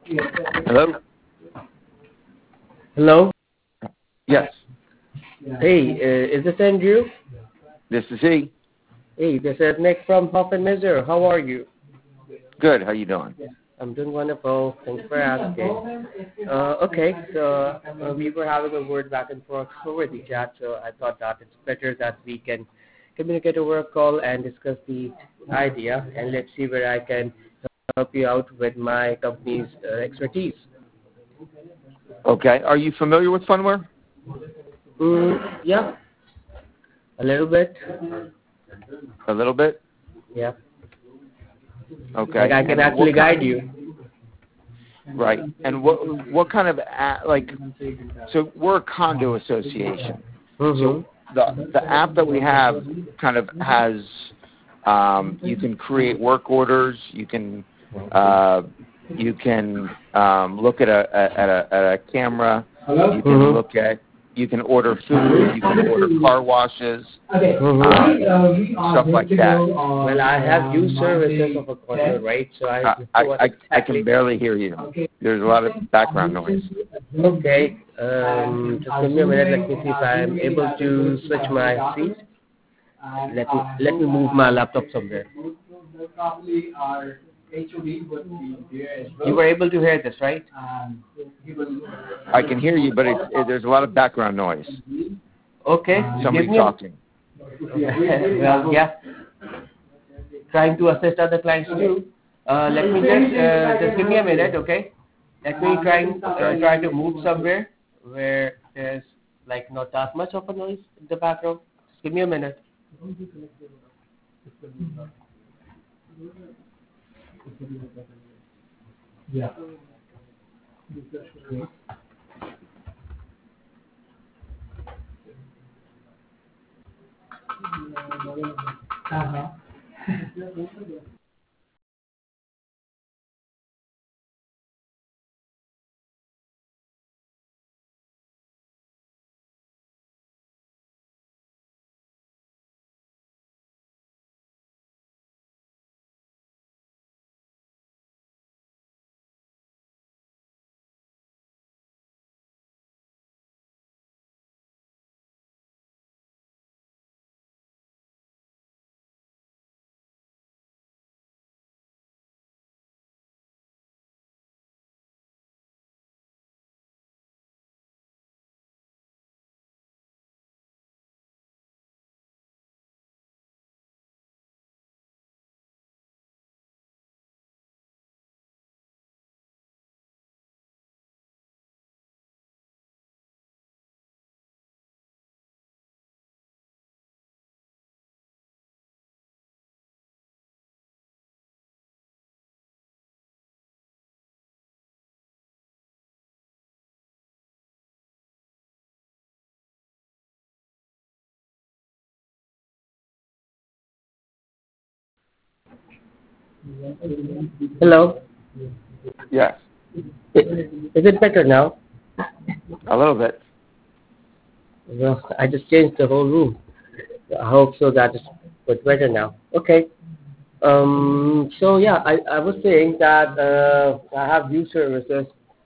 Hello? Hello? Yes, Hey, is this Andrew? this is he. Hey, this is Nick from Huff and Miser. How are you? Good, how you doing? I'm doing wonderful. Thanks for asking. Okay, so we were having a word back and forth over the chat, so I thought that it's better that we can communicate over a call and discuss the idea, and let's see where I can help you out with my company's expertise. Okay, are you familiar with Funware? Yeah, a little bit. A little bit? Yeah. Okay. Like I can And actually guide you. Right. And what kind of, so we're a condo association. So the app that we have kind of has, you can create work orders, you can look at a camera, you can you can order food, you can order car washes, stuff like that. Well, I have used services of a condo, right? So I can barely hear you. There's a lot of background noise. Okay. Just give me a minute. Let me see if I'm able to switch my seat. Let me move my laptop somewhere. You were able to hear this, right? I can hear you, but there's a lot of background noise. Okay. Somebody talking. Well, yeah. Trying to assist other clients too. Let me just give me a minute, okay? Let me try to move somewhere where there's like not that much of a noise in the background. Just give me a minute. Yeah. Hello. Yes. Is it better now? A little bit. Well, I just changed the whole room. I hope so that it's better now. Okay. So yeah, I was saying that I have used services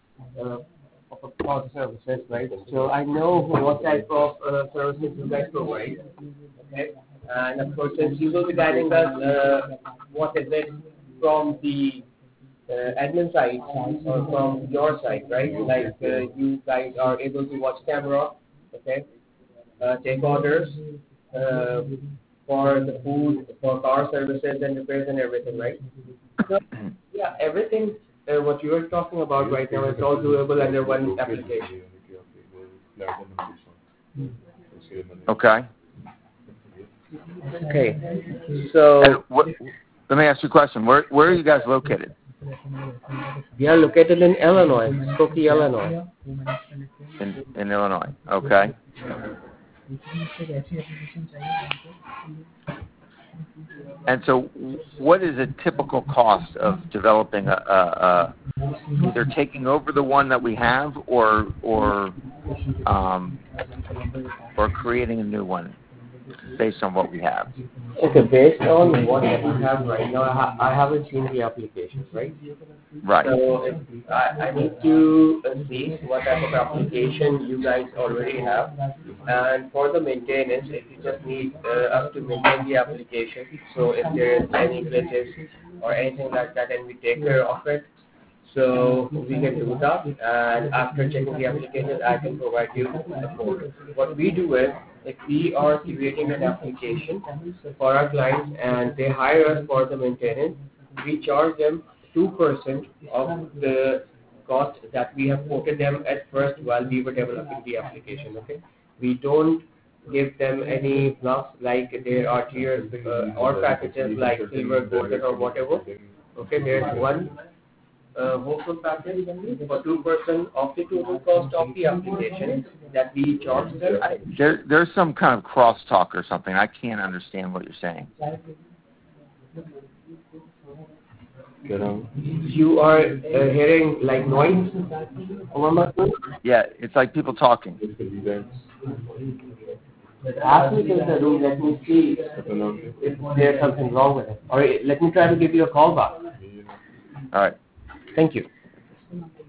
of cloud services, right? So I know what type of services you guys provide. Okay. And of course, since you will be guiding us, what is it from the admin side or from your side, right? Like you guys are able to watch camera, okay? Take orders for the food, for car services and repairs and everything, right? So, yeah, everything what you are talking about right now is all doable under one application. Okay. Okay. So let me ask you a question. Where are you guys located? we are located in Illinois, Skokie, Illinois. In Illinois. Okay. And so, what is a typical cost of developing either taking over the one that we have, or creating a new one? based on what we have. Okay, based on what we have right now, I haven't seen the applications, right? Right. So I need to see what type of application you guys already have. And for the maintenance, if you just need us to maintain the application, so if there is any glitches or anything like that, then we take care of it. So we can do that, and after checking the application, I can provide you the code. What we do is, if we are creating an application for our clients and they hire us for the maintenance, we charge them 2% of the cost that we have quoted them at first while we were developing the application. Okay, we don't give them any plus like there are tiers or packages like silver, golden, or whatever. Okay, there's one wholesale package for 2% of the total cost of the application that we charge them. There's some kind of crosstalk or something. I can't understand what you're saying. You are hearing like noise? Yeah, it's like people talking. Ask me to the room, let me see if there's something wrong with it. Or let me try to give you a call back. All right. Thank you.